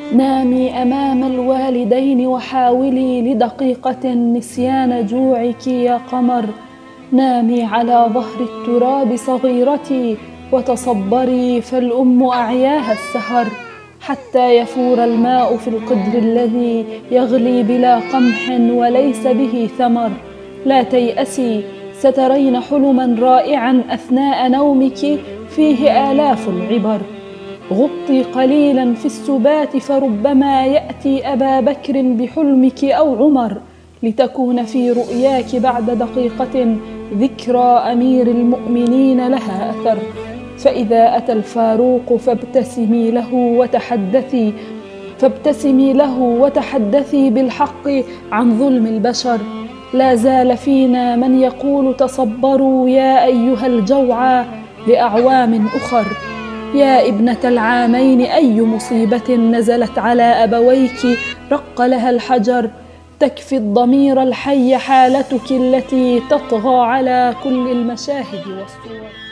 نامي أمام الوالدين وحاولي لدقيقة نسيان جوعك يا قمر. نامي على ظهر التراب صغيرتي وتصبري فالأم أعياها السهر، حتى يفور الماء في القدر الذي يغلي بلا قمح وليس به ثمر. لا تيأسي، سترين حلما رائعا أثناء نومك فيه آلاف العبر. غطي قليلا في السبات فربما يأتي أبا بكر بحلمك أو عمر، لتكون في رؤياك بعد دقيقة ذكرى أمير المؤمنين لها أثر. فإذا أتى الفاروق فابتسمي له وتحدثي بالحق عن ظلم البشر. لا زال فينا من يقول تصبروا يا أيها الجوعى لأعوام أخر. يا ابنة العامين، أي مصيبة نزلت على أبويك رق لها الحجر. تكفي الضمير الحي حالتك التي تطغى على كل المشاهد والصور.